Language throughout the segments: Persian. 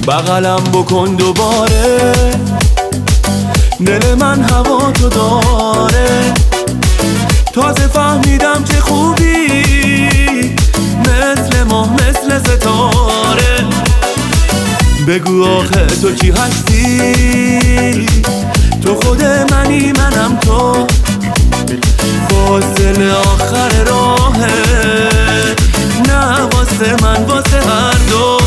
بغلم بکن دوباره، دل من هوا تو داره. تازه فهمیدم که خوبی مثل ماه مثل ستاره. بگو آخه تو کی هستی؟ تو خود منی منم تو، فاصله آخر راهه، نه واسه من واسه هر دو.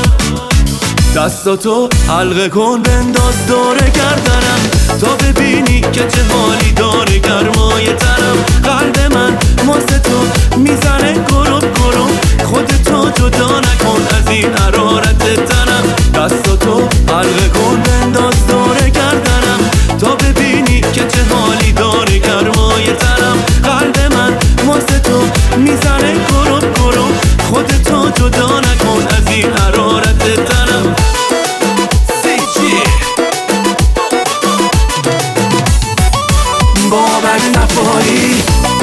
دستاتو حلقه کن بنداز دور گردنم، تا ببینی که چه حالی داره گرمای تنم. قلب من واسه تو میزنه گروب گروب، خودتو جدا نکن از این حرارت تنم. دستاتو حلقه کن بنداز دور گردنم، تا ببینی که چه حالی داره گرمای تنم. قلب من واسه تو میزنه گروب گروب، خودتو جدا نکن از این حرارت تنم. بابک صفایی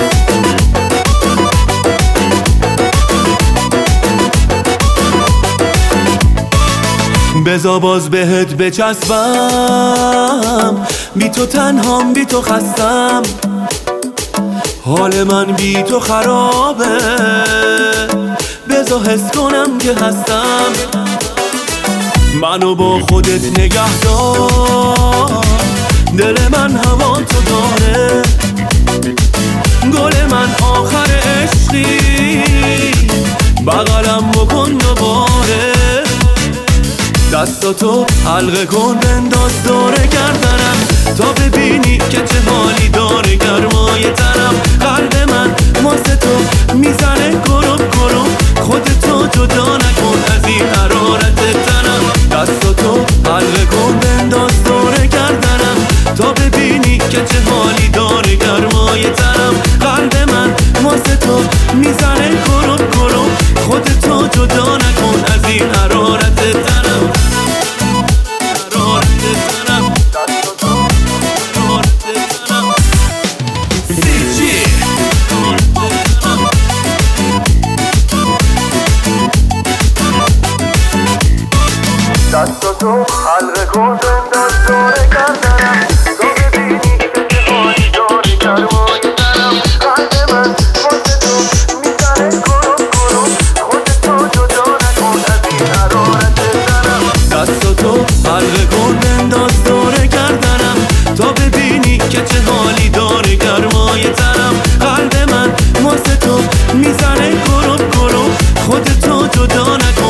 بذار باز بهت بچسبم، بی تو تنهام بی تو خستم، حال من بی تو خرابه. بذار حس کنم که هستم، منو با خودت نگه دار. دل من هوا تو داره، گل من آخر عشقی، بغلم بکن دوباره. دستاتو حلقه کن بنداز دور گردنم، تا ببینی که چه حالی داره گرمای تنم. قلب من واسه تو میزنه گروب گروب، خودتو جدا نکن از این حرارت تنم. دستاتو حلقه کن بنداز دور گردنم، تا ببینی که چه حالی داره گرمای تنم. قلب من واسه تو میزنه گروب گروب، خودتو جدا نکن از این حرارت تنم. دستاتو حلقه کن بنداز دور گردنم، تا ببینی که چه حالی داری گرمای تنم. قلب من واسه تو میزنه گروب گروب، خودتو جدا نکن از این حرارت تنم. دستاتو حلقه کن بنداز دور گردنم، تا ببینی که چه حالی داره گرمای تنم. قلب من واسه تو میزنه گروب گروب، خودتو جدا نکن